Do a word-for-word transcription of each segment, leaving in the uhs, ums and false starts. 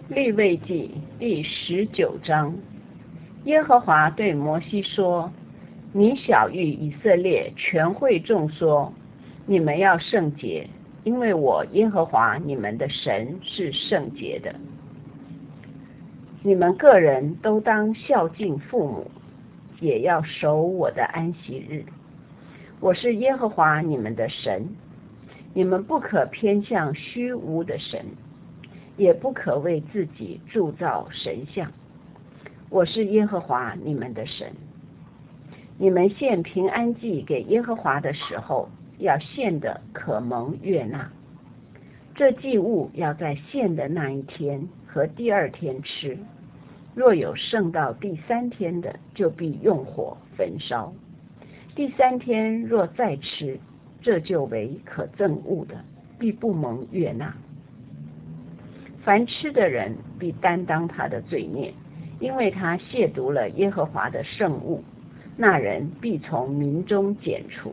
利未记第十九章，耶和华对摩西说：你晓谕以色列全会众说，你们要圣洁，因为我耶和华你们的神是圣洁的。你们个人都当孝敬父母，也要守我的安息日。我是耶和华你们的神，你们不可偏向虚无的神，也不可为自己铸造神像。我是耶和华你们的神。你们献平安祭给耶和华的时候，要献的可蒙悦纳。这祭物要在献的那一天和第二天吃，若有剩到第三天的，就必用火焚烧。第三天若再吃，这就为可憎恶的，必不蒙悦纳。凡吃的人必担当他的罪孽，因为他亵渎了耶和华的圣物，那人必从民中剪除。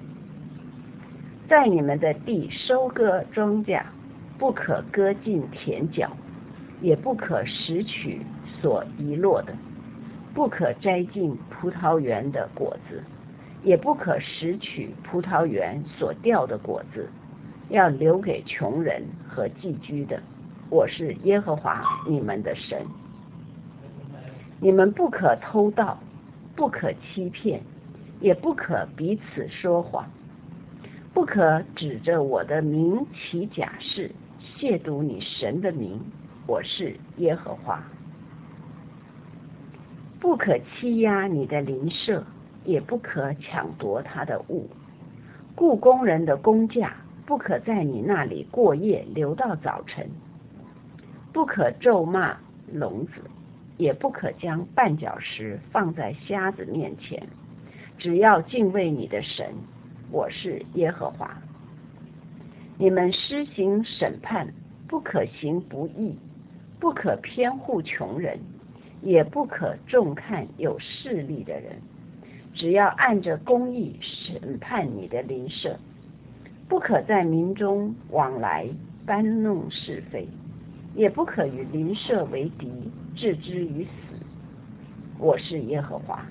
在你们的地收割庄稼，不可割尽田角，也不可拾取所遗落的，不可摘尽葡萄园的果子，也不可拾取葡萄园所掉的果子，要留给穷人和寄居的。我是耶和华你们的神。你们不可偷盗，不可欺骗，也不可彼此说谎，不可指着我的名起假誓，亵渎你神的名。我是耶和华。不可欺压你的邻舍，也不可抢夺他的物。雇工人的工价不可在你那里过夜，留到早晨。不可咒骂聋子，也不可将绊脚石放在瞎子面前，只要敬畏你的神。我是耶和华。你们施行审判，不可行不义，不可偏护穷人，也不可重看有势力的人，只要按着公义审判你的邻舍。不可在民中往来搬弄是非，也不可与邻舍为敌，置之于死。我是耶和华。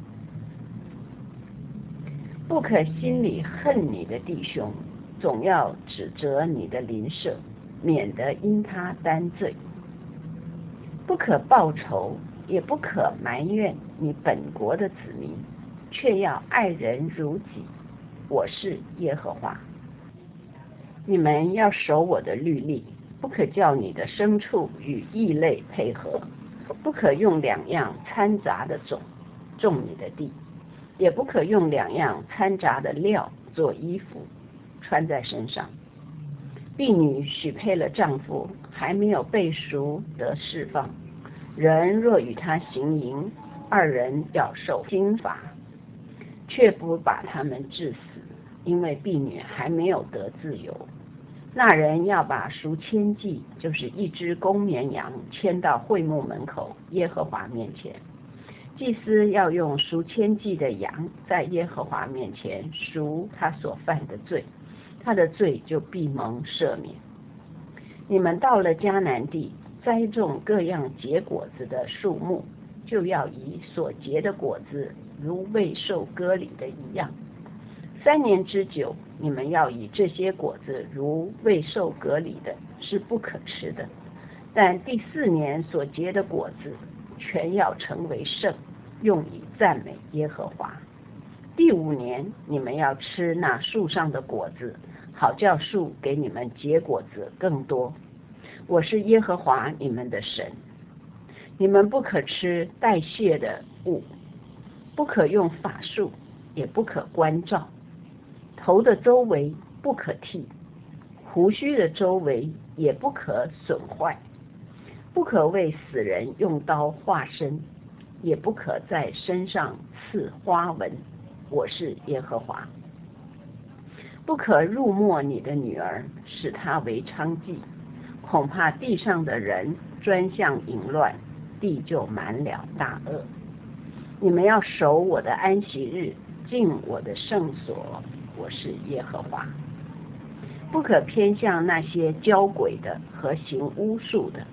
不可心里恨你的弟兄，总要指责你的邻舍，免得因他担罪。不可报仇，也不可埋怨你本国的子民，却要爱人如己。我是耶和华。你们要守我的律例，不可叫你的牲畜与异类配合，不可用两样掺杂的种种你的地，也不可用两样掺杂的料做衣服穿在身上。婢女许配了丈夫，还没有被赎得释放，人若与他行淫，二人要受刑罚，却不把他们治死，因为婢女还没有得自由。那人要把赎愆祭，就是一只公绵羊，牵到会幕门口耶和华面前。祭司要用赎愆祭的羊在耶和华面前赎他所犯的罪，他的罪就必蒙赦免。你们到了迦南地，栽种各样结果子的树木，就要以所结的果子如未受割礼的一样。三年之久，你们要以这些果子如未受割礼的，是不可吃的。但第四年所结的果子，全要成为圣，用以赞美耶和华。第五年，你们要吃那树上的果子，好叫树给你们结果子更多。我是耶和华你们的神。你们不可吃代谢的物，不可用法术，也不可关照。头的周围不可剃，胡须的周围也不可损坏。不可为死人用刀划身，也不可在身上刺花纹。我是耶和华。不可辱没你的女儿，使她为娼妓，恐怕地上的人专向淫乱，地就满了大恶。你们要守我的安息日，进我的圣所。我是耶和华。不可偏向那些交鬼的和行巫术的，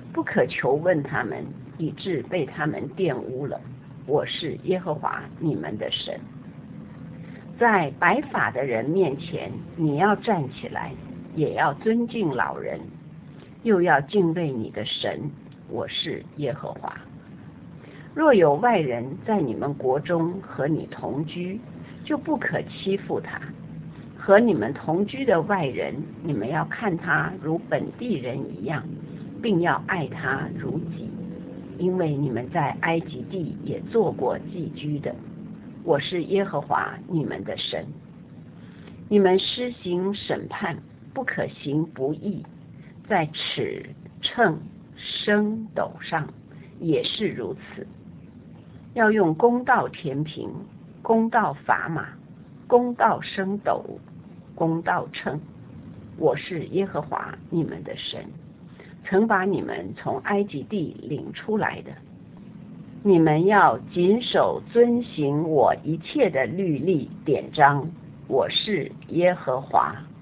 不可求问他们，以致被他们玷污了。我是耶和华你们的神。在白发的人面前，你要站起来，也要尊敬老人，又要敬畏你的神。我是耶和华。若有外人在你们国中和你同居，就不可欺负他。和你们同居的外人，你们要看他如本地人一样，并要爱他如己，因为你们在埃及地也做过寄居的。我是耶和华你们的神。你们施行审判，不可行不义，在尺秤升斗上也是如此。要用公道填平，公道砝码，公道升斗，公道秤。我是耶和华你们的神，曾把你们从埃及地领出来的。你们要谨守遵行我一切的律例典章。我是耶和华。